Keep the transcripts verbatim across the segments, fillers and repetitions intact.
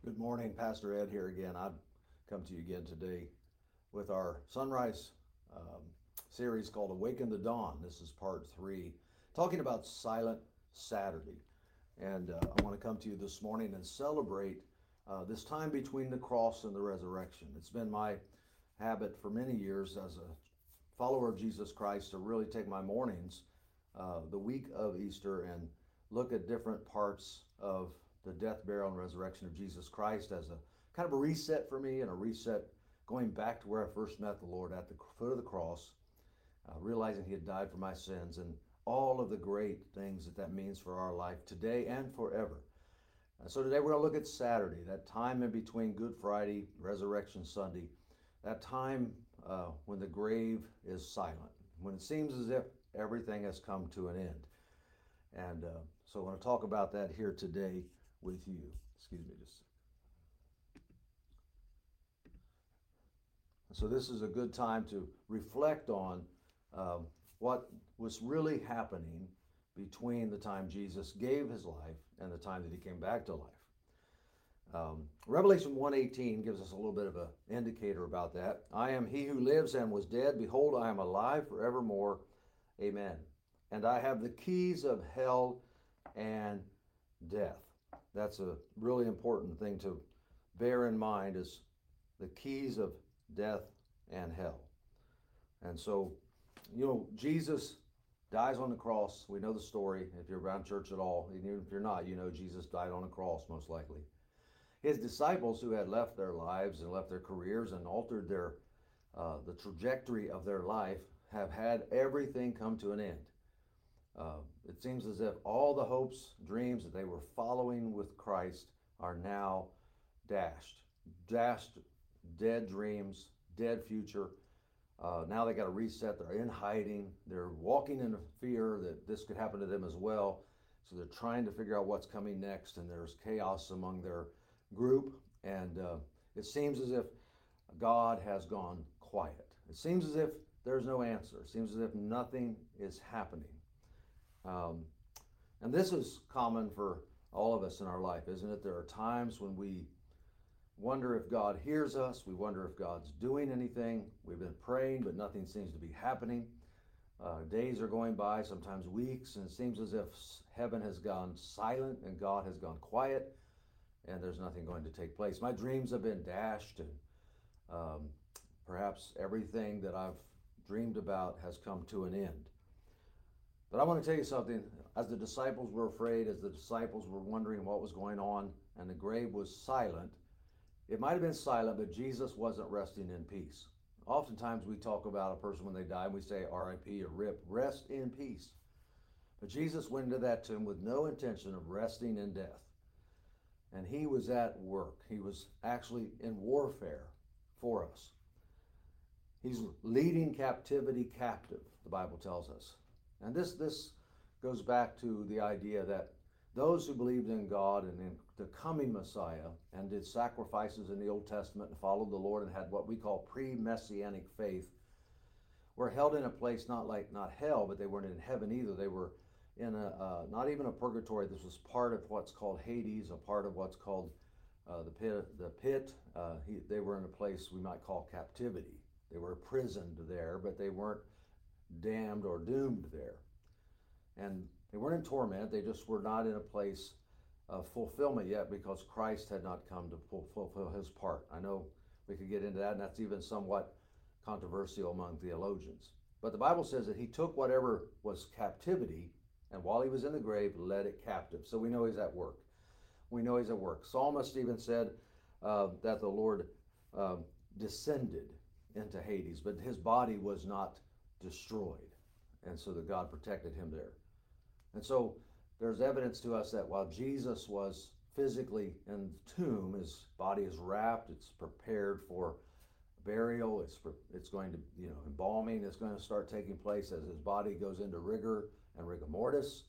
Good morning, Pastor Ed here again. I've come to you again today with our sunrise um, series called Awaken the Dawn. This is part three, talking about Silent Saturday. And uh, I want to come to you this morning and celebrate uh, this time between the cross and the resurrection. It's been my habit for many years as a follower of Jesus Christ to really take my mornings, uh, the week of Easter, and look at different parts of the death, burial, and resurrection of Jesus Christ as a kind of a reset for me and a reset going back to where I first met the Lord at the foot of the cross, uh, realizing He had died for my sins and all of the great things that that means for our life today and forever. Uh, so today we're going to look at Saturday, that time in between Good Friday, Resurrection Sunday, that time uh, when the grave is silent, when it seems as if everything has come to an end. And uh, so I want to talk about that here today with you. Excuse me, just. So this is a good time to reflect on um, what was really happening between the time Jesus gave his life and the time that he came back to life. Um, Revelation one eighteen gives us a little bit of an indicator about that. I am he who lives and was dead. Behold, I am alive forevermore. Amen. And I have the keys of hell and death. That's a really important thing to bear in mind is the keys of death and hell. And so, you know, Jesus dies on the cross. We know the story. If you're around church at all, even if you're not, you know Jesus died on a cross most likely. His disciples who had left their lives and left their careers and altered their uh, the trajectory of their life have had everything come to an end. Uh, it seems as if all the hopes, dreams that they were following with Christ are now dashed. Dashed, dead dreams, dead future. Uh, now they got to reset. They're in hiding. They're walking in fear that this could happen to them as well. So they're trying to figure out what's coming next, and there's chaos among their group. And uh, it seems as if God has gone quiet. It seems as if there's no answer. It seems as if nothing is happening. Um, and this is common for all of us in our life, isn't it? There are times when we wonder if God hears us. We wonder if God's doing anything. We've been praying, but nothing seems to be happening. Uh, days are going by, sometimes weeks, and it seems as if heaven has gone silent and God has gone quiet, and there's nothing going to take place. My dreams have been dashed, and um, perhaps everything that I've dreamed about has come to an end. But I want to tell you something. As the disciples were afraid, as the disciples were wondering what was going on, and the grave was silent, it might have been silent, but Jesus wasn't resting in peace. Oftentimes we talk about a person when they die and we say R I P or RIP, rest in peace. But Jesus went into that tomb with no intention of resting in death. And he was at work. He was actually in warfare for us. He's leading captivity captive, the Bible tells us. And this, this goes back to the idea that those who believed in God and in the coming Messiah and did sacrifices in the Old Testament and followed the Lord and had what we call pre-messianic faith were held in a place not like not hell, but they weren't in heaven either. They were in a uh, not even a purgatory. This was part of what's called Hades, a part of what's called uh, the pit. The pit. Uh, he, they were in a place we might call captivity. They were imprisoned there, but they weren't damned or doomed there. And they weren't in torment. They just were not in a place of fulfillment yet because Christ had not come to fulfill his part. I know we could get into that, and that's even somewhat controversial among theologians. But the Bible says that he took whatever was captivity, and while he was in the grave, led it captive. So we know he's at work. We know he's at work. Psalmist even said uh, that the Lord uh, descended into Hades, but his body was not destroyed. And so that God protected him there. And so there's evidence to us that while Jesus was physically in the tomb, his body is wrapped, it's prepared for burial, it's it's going to, you know, embalming is going to start taking place as his body goes into rigor and rigor mortis.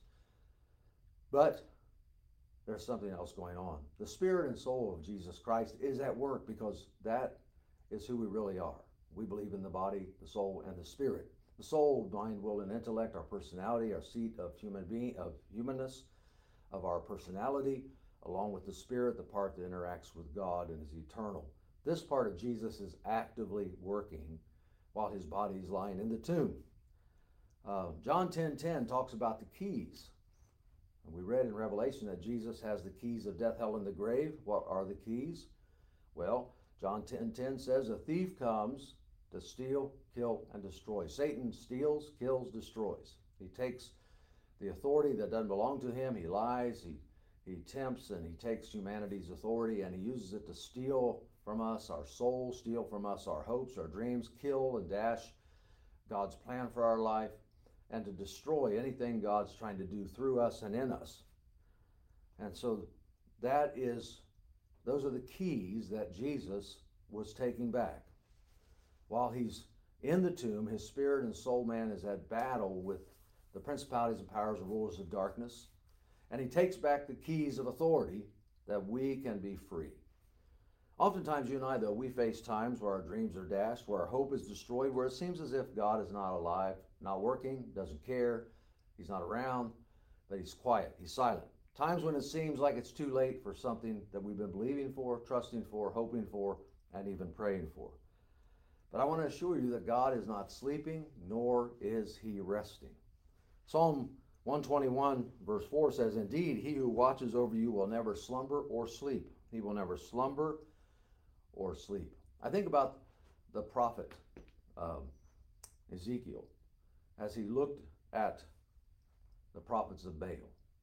But there's something else going on. The spirit and soul of Jesus Christ is at work because that is who we really are. We believe in the body, the soul, and the spirit. The soul, mind, will, and intellect, our personality, our seat of human being, of humanness, of our personality, along with the spirit, the part that interacts with God and is eternal. This part of Jesus is actively working while his body is lying in the tomb. Uh, John ten ten talks about the keys. And we read in Revelation that Jesus has the keys of death, hell, and the grave. What are the keys? Well, John ten ten says, a thief comes to steal, kill, and destroy. Satan steals, kills, destroys. He takes the authority that doesn't belong to him. He lies, he, he tempts, and he takes humanity's authority and he uses it to steal from us our soul, steal from us our hopes, our dreams, kill and dash God's plan for our life, and to destroy anything God's trying to do through us and in us. And so that is, those are the keys that Jesus was taking back. While he's in the tomb, his spirit and soul man is at battle with the principalities and powers and rulers of darkness, and he takes back the keys of authority that we can be free. Oftentimes, you and I, though, we face times where our dreams are dashed, where our hope is destroyed, where it seems as if God is not alive, not working, doesn't care, he's not around, but he's quiet, he's silent. Times when it seems like it's too late for something that we've been believing for, trusting for, hoping for, and even praying for. But I want to assure you that God is not sleeping, nor is he resting. Psalm one twenty-one verse four says, indeed, he who watches over you will never slumber or sleep. He will never slumber or sleep. I think about the prophet um, Ezekiel as he looked at the prophets of Baal,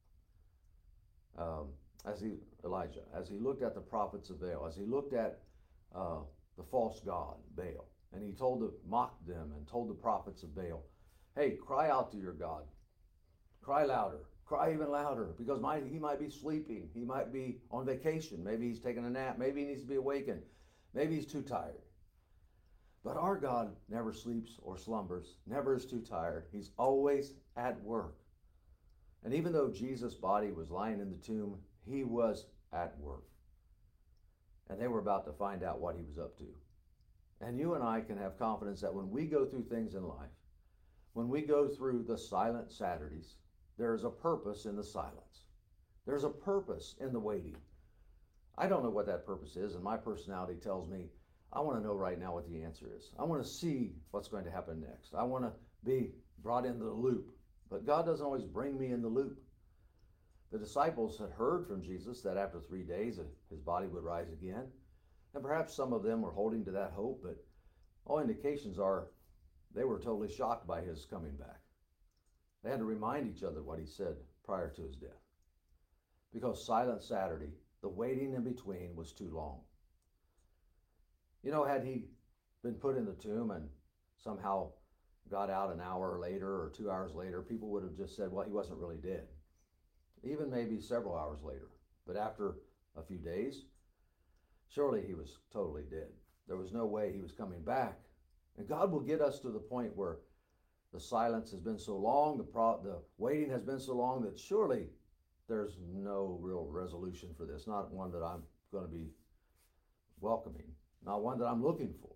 um, as he Elijah, as he looked at the prophets of Baal, as he looked at uh, the false god Baal, and he told to mock them and told the prophets of Baal, hey, cry out to your God, cry louder, cry even louder, because my, he might be sleeping, he might be on vacation, maybe he's taking a nap, maybe he needs to be awakened, maybe he's too tired. But our God never sleeps or slumbers, never is too tired. He's always at work. And even though Jesus' body was lying in the tomb, he was at work. And they were about to find out what he was up to. And you and I can have confidence that when we go through things in life, when we go through the silent Saturdays, there is a purpose in the silence. There's a purpose in the waiting. I don't know what that purpose is, and my personality tells me I want to know right now what the answer is. I want to see what's going to happen next. I want to be brought into the loop. But God doesn't always bring me in the loop. The disciples had heard from Jesus that after three days his body would rise again. And perhaps some of them were holding to that hope, but all indications are they were totally shocked by his coming back. They had to remind each other what he said prior to his death. Because Silent Saturday, the waiting in between, was too long. You know, had he been put in the tomb and somehow got out an hour later or two hours later, people would have just said, well, he wasn't really dead. Even maybe several hours later. But after a few days, surely he was totally dead. There was no way he was coming back. And God will get us to the point where the silence has been so long, the, pro- the waiting has been so long that surely there's no real resolution for this, not one that I'm going to be welcoming, not one that I'm looking for.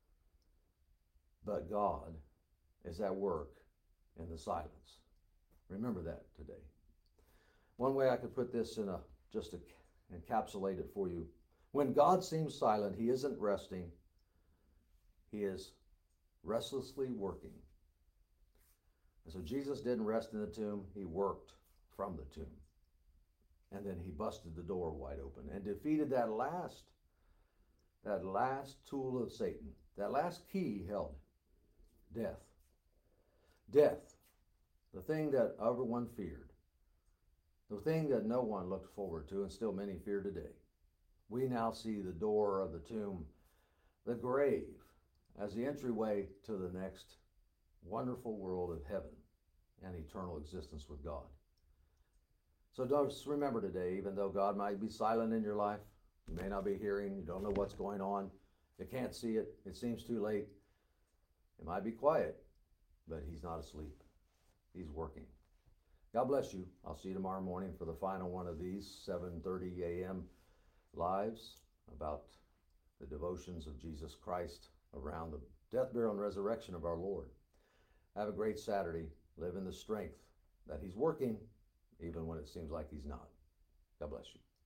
But God is at work in the silence. Remember that today. One way I could put this in a, just to encapsulate it for you. When God seems silent, he isn't resting. He is restlessly working. And so Jesus didn't rest in the tomb. He worked from the tomb. And then he busted the door wide open and defeated that last, that last tool of Satan, that last key he held, death. Death, the thing that everyone feared, the thing that no one looked forward to and still many fear today. We now see the door of the tomb, the grave, as the entryway to the next wonderful world of heaven and eternal existence with God. So just remember today, even though God might be silent in your life, you may not be hearing, you don't know what's going on, you can't see it, it seems too late. It might be quiet, but he's not asleep. He's working. God bless you. I'll see you tomorrow morning for the final one of these seven thirty a.m. lives about the devotions of Jesus Christ around the death, burial, and resurrection of our Lord. Have a great Saturday. Live in the strength that he's working even when it seems like he's not. God bless you.